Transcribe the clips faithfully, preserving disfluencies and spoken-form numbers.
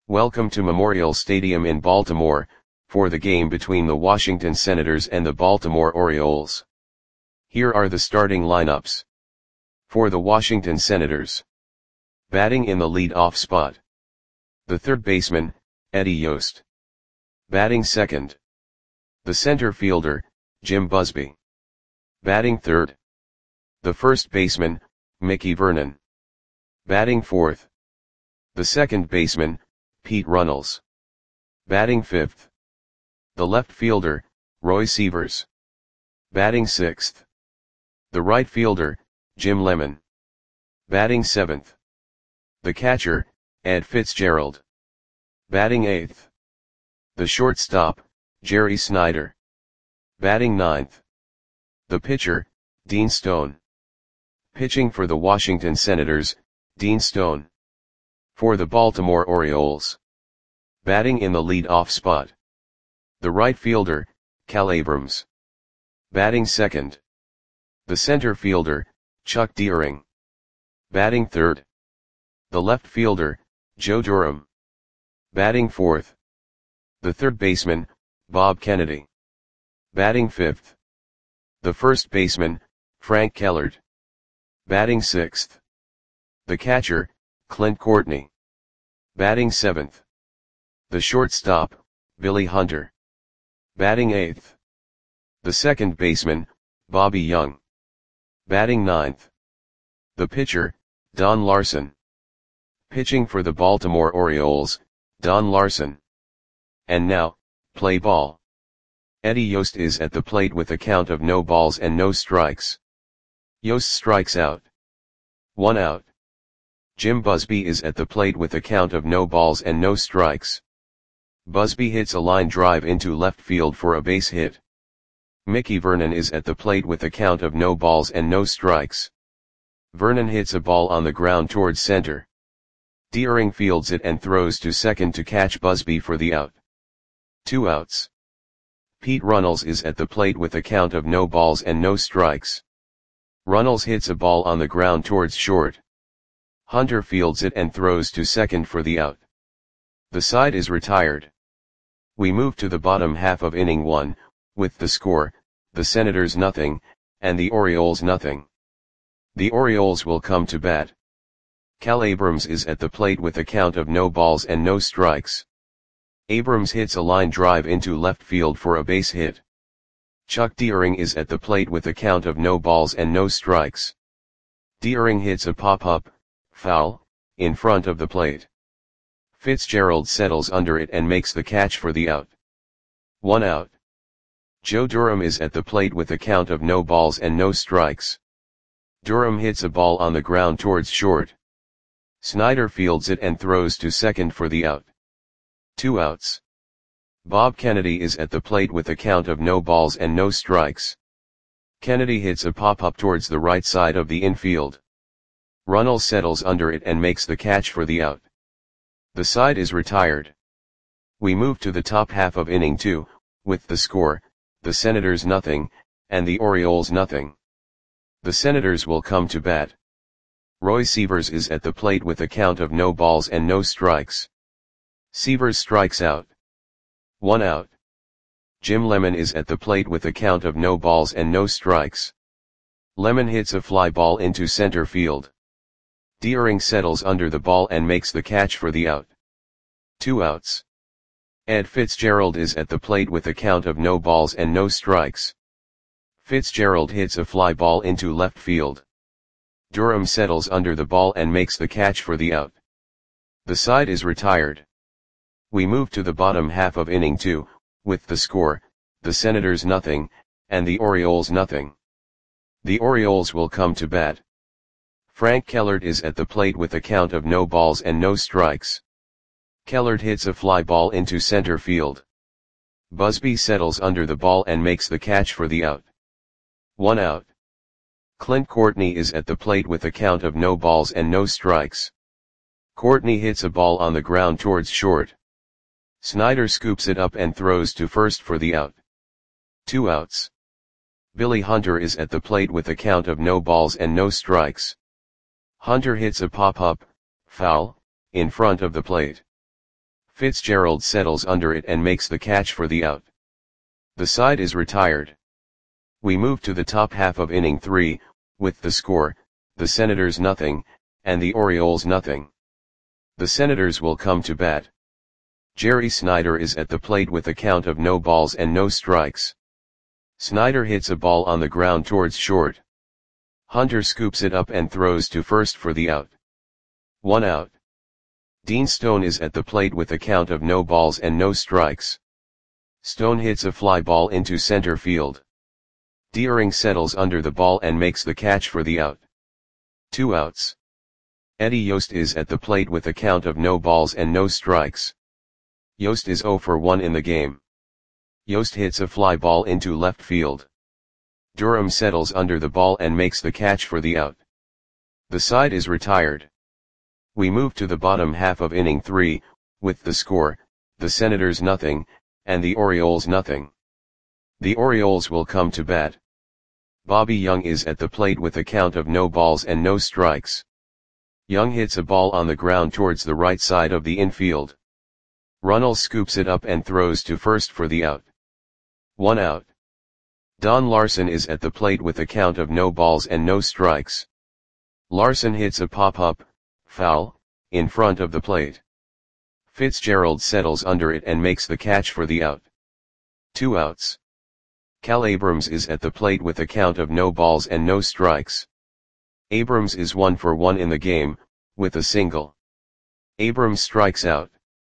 Welcome to Memorial Stadium in Baltimore, for the game between the Washington Senators and the Baltimore Orioles. Here are the starting lineups. For the Washington Senators. Batting in the lead-off spot. The third baseman, Eddie Yost. Batting second. The center fielder, Jim Busby. Batting third. The first baseman, Mickey Vernon. Batting fourth. The second baseman, Pete Runnels. Batting fifth. The left fielder, Roy Sievers. Batting sixth. The right fielder, Jim Lemon. Batting seventh. The catcher, Ed Fitzgerald. Batting eighth. The shortstop, Jerry Snyder. Batting ninth. The pitcher, Dean Stone. Pitching for the Washington Senators, Dean Stone. For the Baltimore Orioles. Batting in the lead-off spot. The right fielder, Cal Abrams. Batting second. The center fielder, Chuck Deering. Batting third. The left fielder, Joe Durham. Batting fourth. The third baseman, Bob Kennedy. Batting fifth. The first baseman, Frank Kellert. Batting sixth. The catcher, Clint Courtney. Batting seventh. The shortstop, Billy Hunter. Batting eighth. The second baseman, Bobby Young. Batting ninth. The pitcher, Don Larson. Pitching for the Baltimore Orioles, Don Larson. And now, play ball. Eddie Yost is at the plate with a count of no balls and no strikes. Yost strikes out. One out. Jim Busby is at the plate with a count of no balls and no strikes. Busby hits a line drive into left field for a base hit. Mickey Vernon is at the plate with a count of no balls and no strikes. Vernon hits a ball on the ground towards center. Deering fields it and throws to second to catch Busby for the out. Two outs. Pete Runnels is at the plate with a count of no balls and no strikes. Runnels hits a ball on the ground towards short. Hunter fields it and throws to second for the out. The side is retired. We move to the bottom half of inning one, with the score, the Senators nothing, and the Orioles nothing. The Orioles will come to bat. Cal Abrams is at the plate with a count of no balls and no strikes. Abrams hits a line drive into left field for a base hit. Chuck Deering is at the plate with a count of no balls and no strikes. Deering hits a pop-up, foul, in front of the plate. Fitzgerald settles under it and makes the catch for the out. One out. Joe Durham is at the plate with a count of no balls and no strikes. Durham hits a ball on the ground towards short. Snyder fields it and throws to second for the out. Two outs. Bob Kennedy is at the plate with a count of no balls and no strikes. Kennedy hits a pop-up towards the right side of the infield. Runnels settles under it and makes the catch for the out. The side is retired. We move to the top half of inning two, with the score, the Senators nothing, and the Orioles nothing. The Senators will come to bat. Roy Sievers is at the plate with a count of no balls and no strikes. Sievers strikes out. One out. Jim Lemon is at the plate with a count of no balls and no strikes. Lemon hits a fly ball into center field. Deering settles under the ball and makes the catch for the out. Two outs. Ed Fitzgerald is at the plate with a count of no balls and no strikes. Fitzgerald hits a fly ball into left field. Durham settles under the ball and makes the catch for the out. The side is retired. We move to the bottom half of inning two, with the score, the Senators nothing, and the Orioles nothing. The Orioles will come to bat. Frank Kellert is at the plate with a count of no balls and no strikes. Kellert hits a fly ball into center field. Busby settles under the ball and makes the catch for the out. One out. Clint Courtney is at the plate with a count of no balls and no strikes. Courtney hits a ball on the ground towards short. Snyder scoops it up and throws to first for the out. Two outs. Billy Hunter is at the plate with a count of no balls and no strikes. Hunter hits a pop-up, foul, in front of the plate. Fitzgerald settles under it and makes the catch for the out. The side is retired. We move to the top half of inning three, with the score, the Senators nothing, and the Orioles nothing. The Senators will come to bat. Jerry Snyder is at the plate with a count of no balls and no strikes. Snyder hits a ball on the ground towards short. Hunter scoops it up and throws to first for the out. One out. Dean Stone is at the plate with a count of no balls and no strikes. Stone hits a fly ball into center field. Deering settles under the ball and makes the catch for the out. Two outs. Eddie Yost is at the plate with a count of no balls and no strikes. Yost is zero for one in the game. Yost hits a fly ball into left field. Durham settles under the ball and makes the catch for the out. The side is retired. We move to the bottom half of inning three, with the score, the Senators nothing, and the Orioles nothing. The Orioles will come to bat. Bobby Young is at the plate with a count of no balls and no strikes. Young hits a ball on the ground towards the right side of the infield. Runnels scoops it up and throws to first for the out. One out. Don Larson is at the plate with a count of no balls and no strikes. Larson hits a pop-up, foul, in front of the plate. Fitzgerald settles under it and makes the catch for the out. Two outs. Cal Abrams is at the plate with a count of no balls and no strikes. Abrams is one for one in the game, with a single. Abrams strikes out.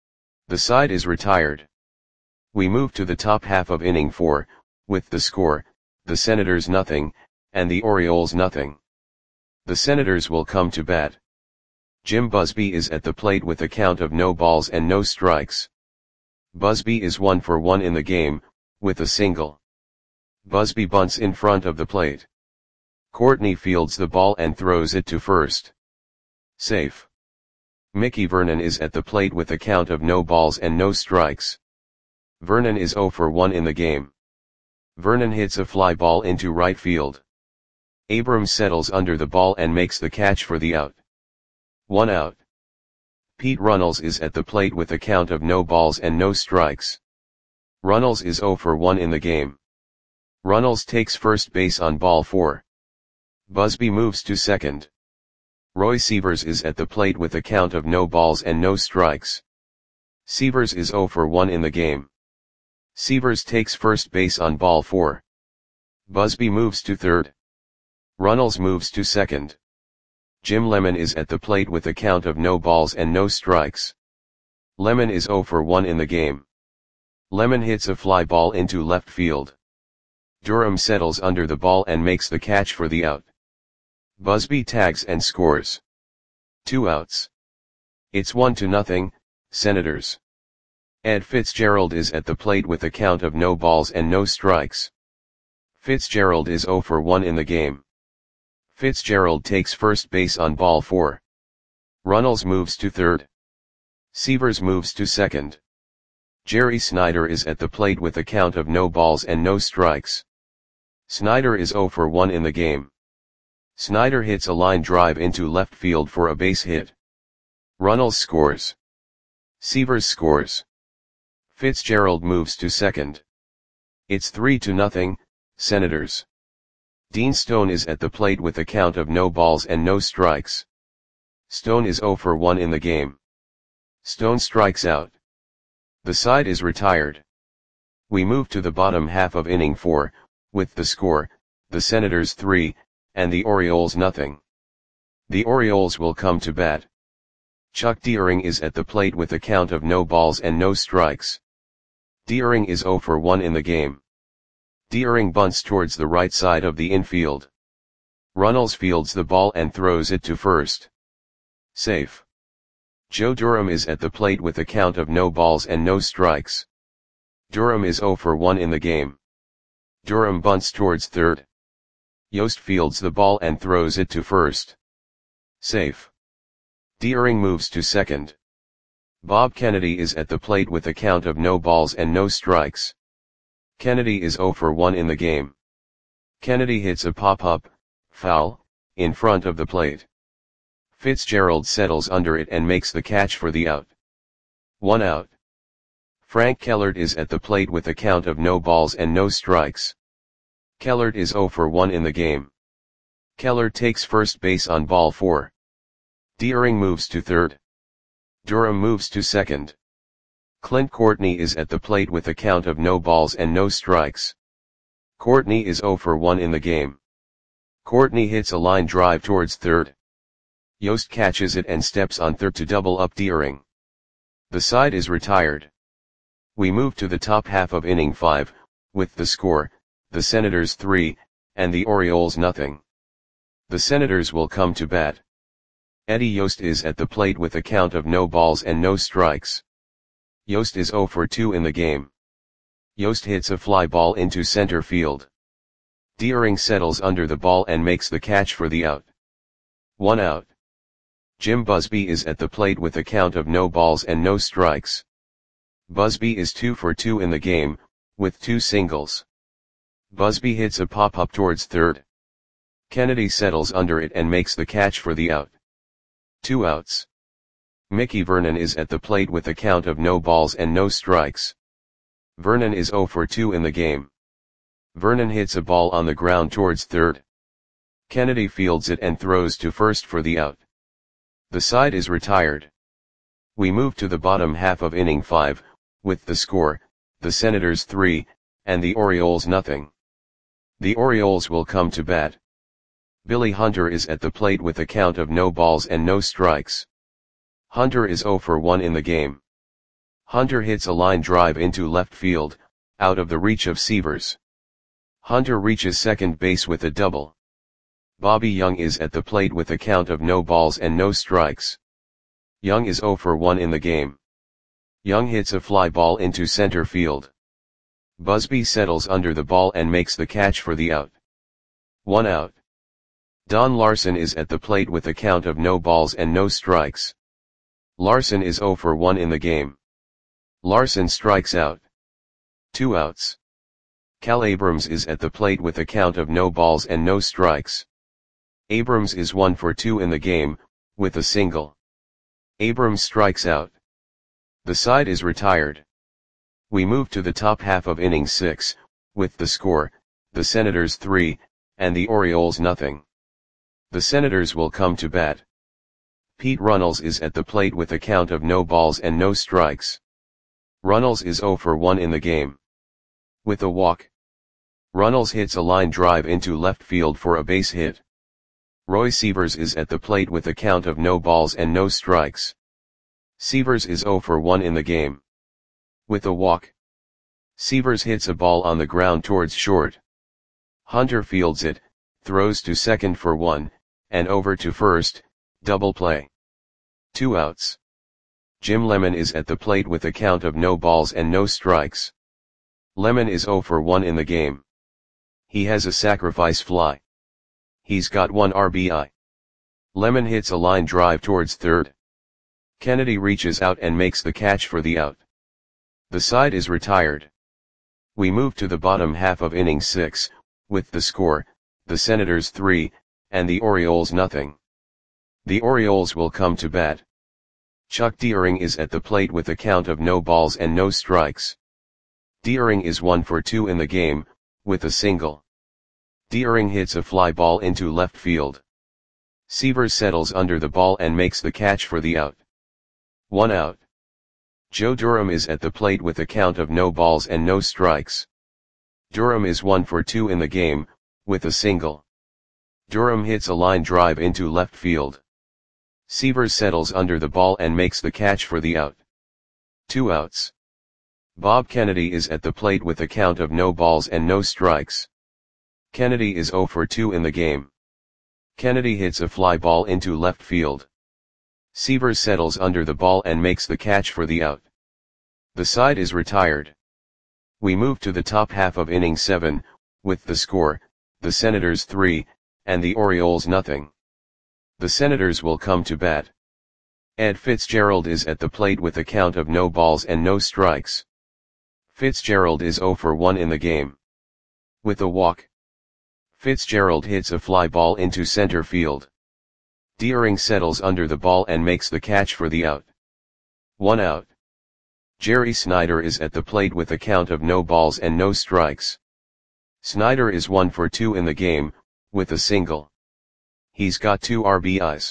The side is retired. We move to the top half of inning four, with the score, the Senators nothing, and the Orioles nothing. The Senators will come to bat. Jim Busby is at the plate with a count of no balls and no strikes. Busby is one for one in the game, with a single. Busby bunts in front of the plate. Courtney fields the ball and throws it to first. Safe. Mickey Vernon is at the plate with a count of no balls and no strikes. Vernon is zero for one in the game. Vernon hits a fly ball into right field. Abrams settles under the ball and makes the catch for the out. One out. Pete Runnels is at the plate with a count of no balls and no strikes. Runnels is zero for one in the game. Runnels takes first base on ball four. Busby moves to second. Roy Sievers is at the plate with a count of no balls and no strikes. Sievers is zero for one in the game. Sievers takes first base on ball four. Busby moves to third. Runnels moves to second. Jim Lemon is at the plate with a count of no balls and no strikes. Lemon is zero for one in the game. Lemon hits a fly ball into left field. Durham settles under the ball and makes the catch for the out. Busby tags and scores. Two outs. It's one to nothing, Senators. Ed Fitzgerald is at the plate with a count of no balls and no strikes. Fitzgerald is zero for one in the game. Fitzgerald takes first base on ball four. Runnels moves to third. Sievers moves to second. Jerry Snyder is at the plate with a count of no balls and no strikes. Snyder is zero for one in the game. Snyder hits a line drive into left field for a base hit. Runnels scores. Sievers scores. Fitzgerald moves to second. It's three to nothing, Senators. Dean Stone is at the plate with a count of no balls and no strikes. Stone is zero for one in the game. Stone strikes out. The side is retired. We move to the bottom half of inning four, with the score, the Senators three, and the Orioles nothing. The Orioles will come to bat. Chuck Deering is at the plate with a count of no balls and no strikes. Deering is zero for one in the game. Deering bunts towards the right side of the infield. Runnels fields the ball and throws it to first. Safe. Joe Durham is at the plate with a count of no balls and no strikes. Durham is zero for one in the game. Durham bunts towards third. Yost fields the ball and throws it to first. Safe. Deering moves to second. Bob Kennedy is at the plate with a count of no balls and no strikes. Kennedy is zero for one in the game. Kennedy hits a pop-up, foul, in front of the plate. Fitzgerald settles under it and makes the catch for the out. One out. Frank Kellert is at the plate with a count of no balls and no strikes. Kellert is zero for one in the game. Kellert takes first base on ball four. Deering moves to third. Durham moves to second. Clint Courtney is at the plate with a count of no balls and no strikes. Courtney is zero for one in the game. Courtney hits a line drive towards third. Yost catches it and steps on third to double up Deering. The side is retired. We move to the top half of inning five, with the score, the Senators three, and the Orioles nothing. The Senators will come to bat. Eddie Yost is at the plate with a count of no balls and no strikes. Yost is zero for two in the game. Yost hits a fly ball into center field. Deering settles under the ball and makes the catch for the out. One out. Jim Busby is at the plate with a count of no balls and no strikes. Busby is two for two in the game, with two singles. Busby hits a pop-up towards third. Kennedy settles under it and makes the catch for the out. Two outs. Mickey Vernon is at the plate with a count of no balls and no strikes. Vernon is zero for two in the game. Vernon hits a ball on the ground towards third. Kennedy fields it and throws to first for the out. The side is retired. We move to the bottom half of inning five, with the score, the Senators three, and the Orioles nothing. The Orioles will come to bat. Billy Hunter is at the plate with a count of no balls and no strikes. Hunter is zero for one in the game. Hunter hits a line drive into left field, out of the reach of Severs. Hunter reaches second base with a double. Bobby Young is at the plate with a count of no balls and no strikes. Young is zero for one in the game. Young hits a fly ball into center field. Busby settles under the ball and makes the catch for the out. One out. Don Larson is at the plate with a count of no balls and no strikes. Larson is zero for one in the game. Larson strikes out. Two outs. Cal Abrams is at the plate with a count of no balls and no strikes. Abrams is one for two in the game, with a single. Abrams strikes out. The side is retired. We move to the top half of inning six, with the score, the Senators three, and the Orioles nothing. The Senators will come to bat. Pete Runnels is at the plate with a count of no balls and no strikes. Runnels is zero for one in the game. With a walk. Runnels hits a line drive into left field for a base hit. Roy Severs is at the plate with a count of no balls and no strikes. Severs is zero for one in the game. With a walk. Severs hits a ball on the ground towards short. Hunter fields it, throws to second for one, and over to first, double play. Two outs. Jim Lemon is at the plate with a count of no balls and no strikes. Lemon is zero for one in the game. He has a sacrifice fly. He's got one R B I. Lemon hits a line drive towards third. Kennedy reaches out and makes the catch for the out. The side is retired. We move to the bottom half of inning six, with the score, the Senators three, and the Orioles nothing. The Orioles will come to bat. Chuck Deering is at the plate with a count of no balls and no strikes. Deering is one for two in the game, with a single. Deering hits a fly ball into left field. Severs settles under the ball and makes the catch for the out. One out. Joe Durham is at the plate with a count of no balls and no strikes. Durham is one for two in the game, with a single. Durham hits a line drive into left field. Severs settles under the ball and makes the catch for the out. Two outs. Bob Kennedy is at the plate with a count of no balls and no strikes. Kennedy is zero for two in the game. Kennedy hits a fly ball into left field. Severs settles under the ball and makes the catch for the out. The side is retired. We move to the top half of inning seven, with the score, the Senators three, and the Orioles nothing. The Senators will come to bat. Ed Fitzgerald is at the plate with a count of no balls and no strikes. Fitzgerald is zero for one in the game. With a walk. Fitzgerald hits a fly ball into center field. Deering settles under the ball and makes the catch for the out. One out. Jerry Snyder is at the plate with a count of no balls and no strikes. Snyder is one for two in the game, with a single. He's got two R B Is.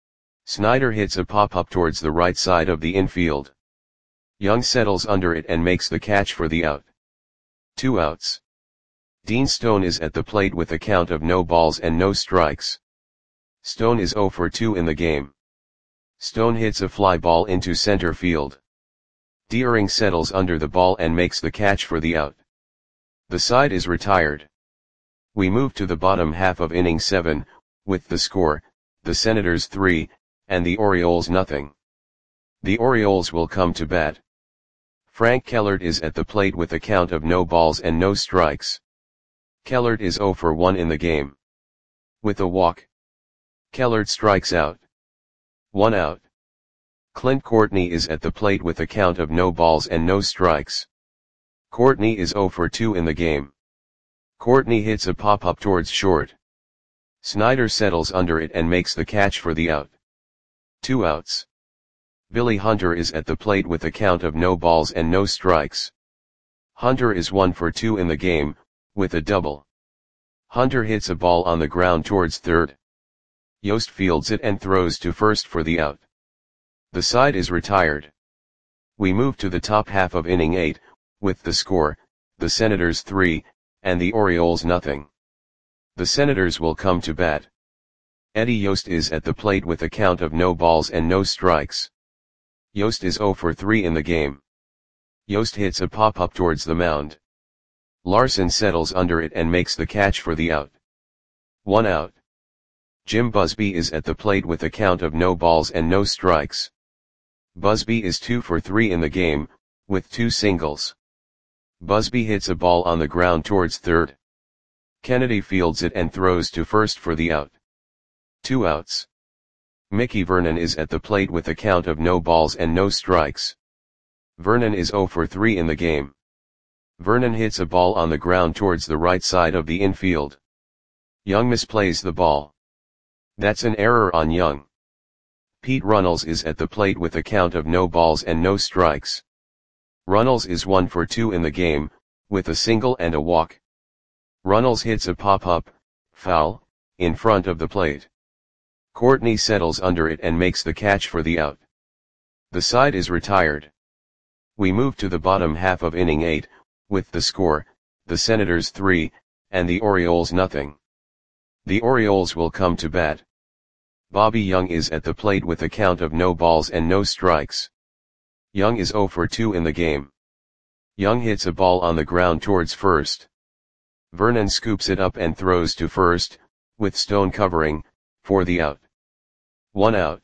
Snyder hits a pop-up towards the right side of the infield. Young settles under it and makes the catch for the out. Two outs. Dean Stone is at the plate with a count of no balls and no strikes. Stone is zero for two in the game. Stone hits a fly ball into center field. Deering settles under the ball and makes the catch for the out. The side is retired. We move to the bottom half of inning seven, with the score, the Senators three, and the Orioles nothing. The Orioles will come to bat. Frank Kellert is at the plate with a count of no balls and no strikes. Kellert is zero for one in the game. With a walk, Kellert strikes out. One out. Clint Courtney is at the plate with a count of no balls and no strikes. Courtney is zero for two in the game. Courtney hits a pop-up towards short. Snyder settles under it and makes the catch for the out. Two outs. Billy Hunter is at the plate with a count of no balls and no strikes. Hunter is one for two in the game, with a double. Hunter hits a ball on the ground towards third. Yost fields it and throws to first for the out. The side is retired. We move to the top half of inning eight, with the score, the Senators three, and the Orioles nothing. The Senators will come to bat. Eddie Yost is at the plate with a count of no balls and no strikes. Yost is zero for three in the game. Yost hits a pop-up towards the mound. Larson settles under it and makes the catch for the out. One out. Jim Busby is at the plate with a count of no balls and no strikes. Busby is two for three in the game, with two singles. Busby hits a ball on the ground towards third. Kennedy fields it and throws to first for the out. Two outs. Mickey Vernon is at the plate with a count of no balls and no strikes. Vernon is zero for three in the game. Vernon hits a ball on the ground towards the right side of the infield. Young misplays the ball. That's an error on Young. Pete Runnels is at the plate with a count of no balls and no strikes. Runnels is one for two in the game, with a single and a walk. Runnels hits a pop-up, foul, in front of the plate. Courtney settles under it and makes the catch for the out. The side is retired. We move to the bottom half of inning eight, with the score, the Senators three, and the Orioles nothing. The Orioles will come to bat. Bobby Young is at the plate with a count of no balls and no strikes. Young is zero for two in the game. Young hits a ball on the ground towards first. Vernon scoops it up and throws to first, with Stone covering, for the out. One out.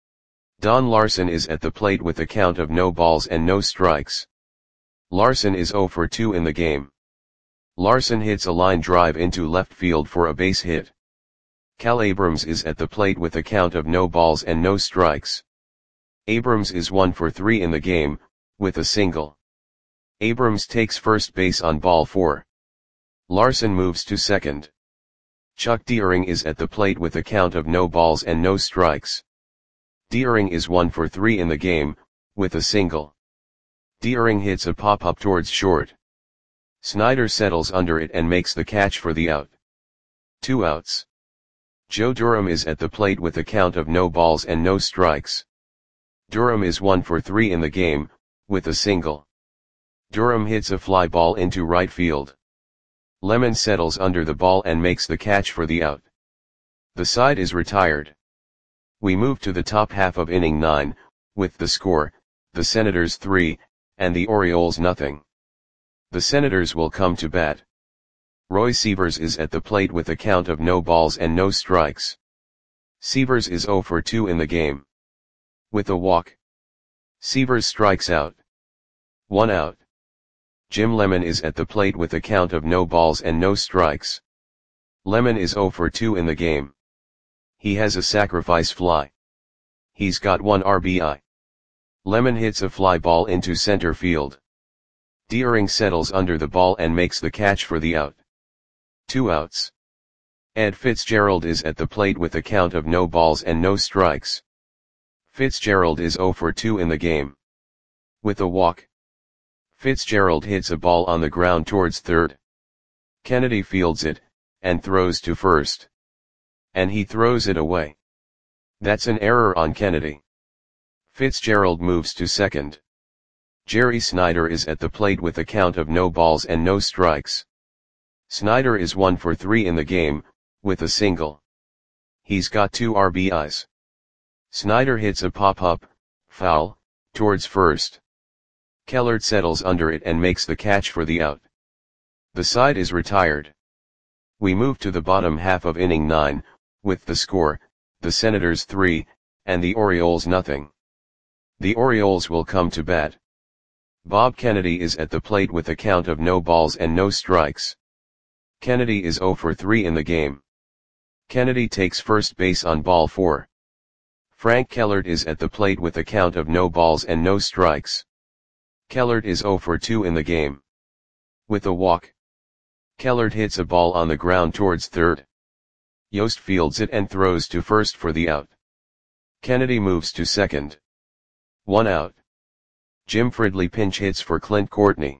Don Larson is at the plate with a count of no balls and no strikes. Larson is zero for two in the game. Larson hits a line drive into left field for a base hit. Cal Abrams is at the plate with a count of no balls and no strikes. Abrams is one for three in the game, with a single. Abrams takes first base on ball four. Larson moves to second. Chuck Deering is at the plate with a count of no balls and no strikes. Deering is one for three in the game, with a single. Deering hits a pop-up towards short. Snyder settles under it and makes the catch for the out. Two outs. Joe Durham is at the plate with a count of no balls and no strikes. Durham is one for three in the game, with a single. Durham hits a fly ball into right field. Lemon settles under the ball and makes the catch for the out. The side is retired. We move to the top half of inning nine, with the score, the Senators three, and the Orioles nothing. The Senators will come to bat. Roy Sievers is at the plate with a count of no balls and no strikes. Sievers is zero for two in the game. With a walk, Sievers strikes out. One out. Jim Lemon is at the plate with a count of no balls and no strikes. Lemon is zero for two in the game. He has a sacrifice fly. He's got one R B I. Lemon hits a fly ball into center field. Deering settles under the ball and makes the catch for the out. Two outs. Ed Fitzgerald is at the plate with a count of no balls and no strikes. Fitzgerald is zero for two in the game. With a walk, Fitzgerald hits a ball on the ground towards third. Kennedy fields it, and throws to first. And he throws it away. That's an error on Kennedy. Fitzgerald moves to second. Jerry Snyder is at the plate with a count of no balls and no strikes. Snyder is one for three in the game, with a single. He's got two R B Is. Snyder hits a pop-up, foul, towards first. Kellert settles under it and makes the catch for the out. The side is retired. We move to the bottom half of inning nine, with the score, the Senators three, and the Orioles nothing. The Orioles will come to bat. Bob Kennedy is at the plate with a count of no balls and no strikes. Kennedy is zero for three in the game. Kennedy takes first base on ball four. Frank Kellert is at the plate with a count of no balls and no strikes. Kellert is zero for two in the game. With a walk. Kellert hits a ball on the ground towards third. Yost fields it and throws to first for the out. Kennedy moves to second. One out. Jim Fridley pinch hits for Clint Courtney.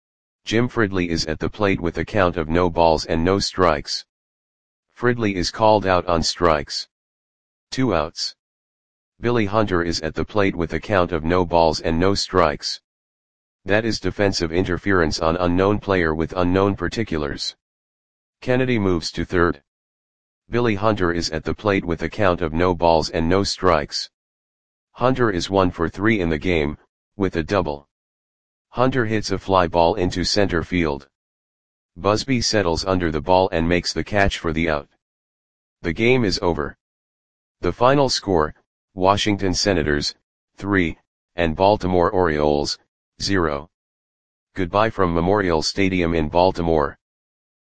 Jim Fridley is at the plate with a count of no balls and no strikes. Fridley is called out on strikes. Two outs. Billy Hunter is at the plate with a count of no balls and no strikes. That is defensive interference on unknown player with unknown particulars. Kennedy moves to third. Billy Hunter is at the plate with a count of no balls and no strikes. Hunter is one for three in the game, with a double. Hunter hits a fly ball into center field. Busby settles under the ball and makes the catch for the out. The game is over. The final score, Washington Senators, three, and Baltimore Orioles, zero. Goodbye from Memorial Stadium in Baltimore.